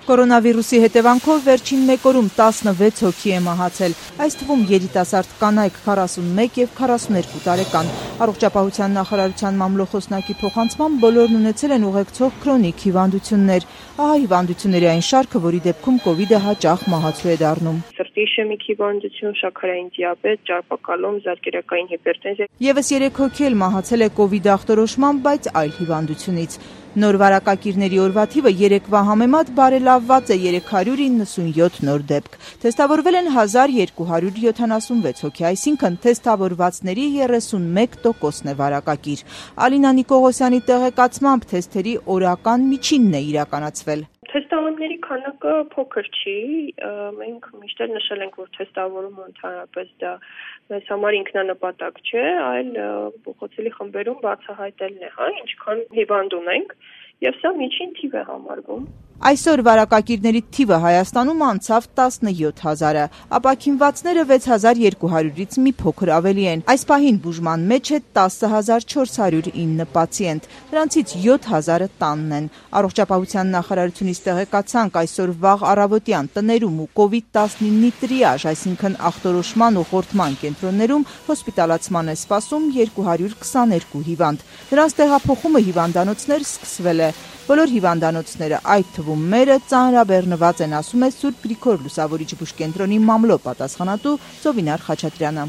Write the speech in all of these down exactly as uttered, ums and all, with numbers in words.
Կորոնավիրուսի հետևանքով վերջին մեկ օրում տասնվեց հոգի է մահացել, այս թվում երիտասարդ կանայք քառասունմեկ և քառասուներկու տարեկան։ Առողջապահության նախարարության մամլոխոսնակի փոխանցմամբ բոլորն ունեցել են ուղեկցող քրոնիկ հիվանդություններ։ Ահա հիվանդությունների այն շարքը, որի դեպքում կովիդը հաճախ մահացու է դառնում։ Սրտի իշեմիկ հիվանդություն, շաքարային դիաբետ, ճարպակալում, զարկերակային հիպերտենզիա։ Եվս երեք հոգի էլ մահացել է կովիդ ախտորոշմամբ, բայց այլ հիվանդությունից։ Նոր վարակակիրների օրվա թիվը երեկվա համեմատ բարելավված է երեք հարյուր իննսունյոթ նոր դեպք։ Թեստավորվել են հազար երկու հարյուր յոթանասունվեց հոգի, այսինքն թեստավորվածների երեսունմեկ տոկոսն է վարակակիր։ Ալինա Նիկողոսյանի տեղեկացմամբ թեստերի օրական միջինն է իրականացվել։ Թեստավորումների քանակը փոքր չի, մենք միշտ նշել ենք, որ թեստավորումը ընդհանրապես դա մեզ համար ինքնանպատակ չէ, այլ փոխոցելի խմբերում բացահայտելն է, հա, ինչքան հիվանդ ունենք, եւ սա միջին թիվ է համարվում։ Այսօր վարակակիրների թիվը Հայաստանում անցավ տասնյոթ հազարը, ապաքինվածները վեց հազար երկու հարյուրից մի փոքր ավելի են։ Այս պահին բուժման մեջ է տասը հազար չորս հարյուր ինը պացիենտ, նրանցից յոթ հազարը տանն են։ Առողջապահության նախարարությունից տեղեկացանք, այսօր վաղ առավոտյան տներում ու կովիդ տասնիննի տրիաժ, այսինքն ախտորոշման ու խորտման կենտրոններում հոսպիտալացման է սպասում երկու հարյուր քսաներկու հիվանդ։ Նրանց տեղափոխումը հիվանդանոցներ սկսվել է։ Բոլոր հիվանդանոցները, այդ թվում մերը, ծանրաբեռնված են, ասում է Սուրբ Գրիգոր Լուսավորիչ բուժկենտրոնի մամլո պատասխանատու Զովինար Խաչատրյանը։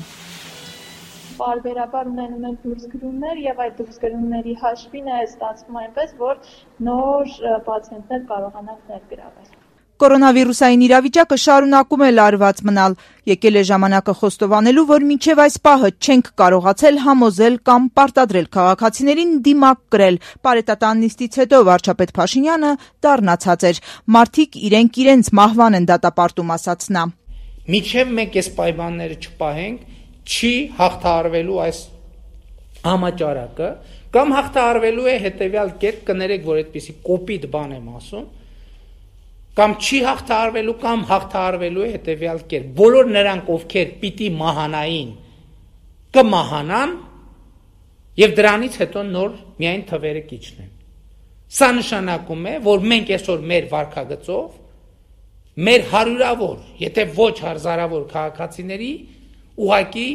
Պարբերաբար ունենում են դուրսգրումներ եւ այդ դուրսգրումների հաշվին է ստացվում այնպես, որ նոր պացիենտներ կարողանան ներգրավել։ Կորոնավիրուսային իրավիճակը շարունակում է լարված մնալ։ Եկել է ժամանակը խոստովանելու, որ մինչև այս պահը չենք կարողացել համոզել կամ պարտադրել քաղաքացիներին դիմակ կրել։ Պարետատան նիստից հետո վարչապետ Փաշինյանը դառնացած էր։ Մարդիկ իրենք իրենց մահվան են դատապարտում, ասաց նա։ Մինչև մենք այս պայմանները չպահենք, չի հաղթահարվելու այս համաճարակը, կամ հաղթահարվելու է հետևյալ կերպ, կներեք, որ այդպիսի կոպիտ բան եմ ասում, կամ չի հաղթահարվելու, կամ հաղթահարվելու է հետևյալ կերպ։ Բոլոր նրանք, ովքեր պիտի մահանային, կմահանան, եւ դրանից հետո նոր միայն թվերը կիջնեն։ Սա նշանակում է, որ մենք այսօր մեր վարքագծով, մեր հարյուրավոր, եթե ոչ հազարավոր քաղաքացիների ուղղակի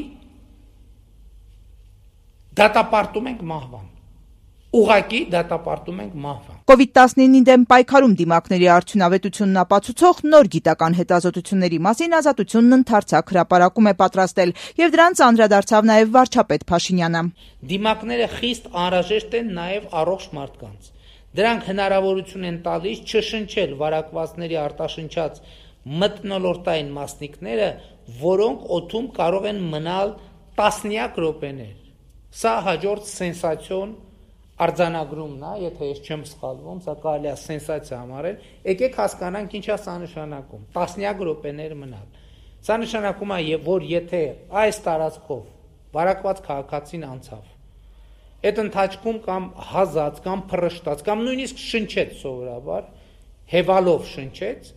դատապարտում ենք մահվան։ Ուղղակի դատապարտում ենք մահվան։ կովիդ տասնինի դեմ պայքարում դիմակների արդյունավետությունն ապացուցող նոր գիտական հետազոտությունների մասին Ազատությունն ընդարձակ հրապարակում է պատրաստել, եւ դրանց անդրադարձավ նաեւ վարչապետ Փաշինյանը։ Դիմակները խիստ անհրաժեշտ են նաեւ առողջ մարդկանց։ Դրանք հնարավորություն են տալիս չշնչել վարակվածների արտաշնչած մթնոլորտային մասնիկները, որոնք օդում կարող են մնալ տասնյակ րոպեներ։ Սա հաջորդ սենսացիոն արձանագրումն է, եթե ես չեմ սխալվում, սա կարելի է սենսացիա համարել, եկեք հասկանանք ինչ է սա նշանակում, տասնյակ րոպեներ մնալ։ Սա նշանակում է, որ եթե այս տարածքով վարակված քաղաքացին անցավ, այդ ընթացքում կամ հազած, կամ փռշտաց, կամ նույնիսկ շնչեց սովորաբար, հեվալով շնչեց,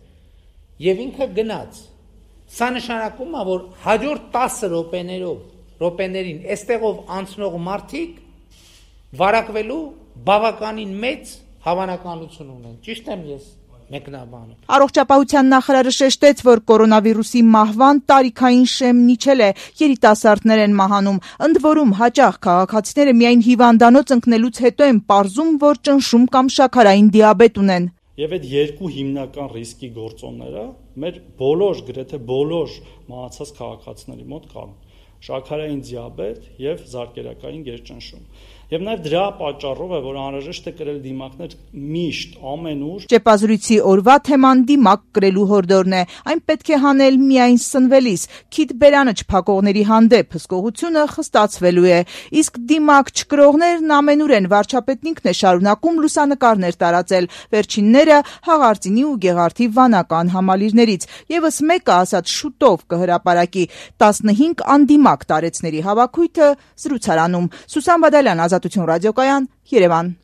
եւ ինքը գնաց։ Սա նշանակում է, որ հաջորդ տասը րոպեներով, րոպեներին այստեղով անցնող մարդիկ վարակվելու բավականին մեծ հավանականություն ունեն։ Ճիշտ եմ ես մեկնաբանում։ Առողջապահության նախարարը շեշտեց, որ կորոնավիրուսի մահվան տարիքային շեմն իջել է, երիտասարդներ են մահանում, ընդ որում հաճախ քաղաքացիները միայն հիվանդանոց ընկնելուց հետո են պարզում, որ ճնշում կամ շաքարային դիաբետ ունեն։ Եվ այդ երկու հիմնական ռիսկի գործոնները մեր բոլոր, գրեթե բոլոր մահացած քաղաքացիների մոտ կան՝ շաքարային դիաբետ եւ զարկերակային գերճնշում։ Եվ նաև դրա պատճառով է, որ անհրաժեշտ է կրել դիմակներ միշտ, ամենուր։ Ճեպազրույցի օրվա թեման դիմակ կրելու հորդորն է, այն պետք է հանել միայն սնվելիս, քիթ բերանը չփակողների հանդեպ հսկողությունը խստացվելու է, իսկ դիմակ չկրողներն ամենուր են, վարչապետն ինքն է շարունակում լուսանկարներ տարածել, վերջինները Հաղարծինի ու Գեղարդի վանական համալիրներից, եւս մեկը ասած շուտով կհրապարակի տասնհինգ անդիմակ տարեցների հավաքույթը զրուցարանում։ Սուսան Բադալյան, Ազատություն ռադիոկայան, Երևան։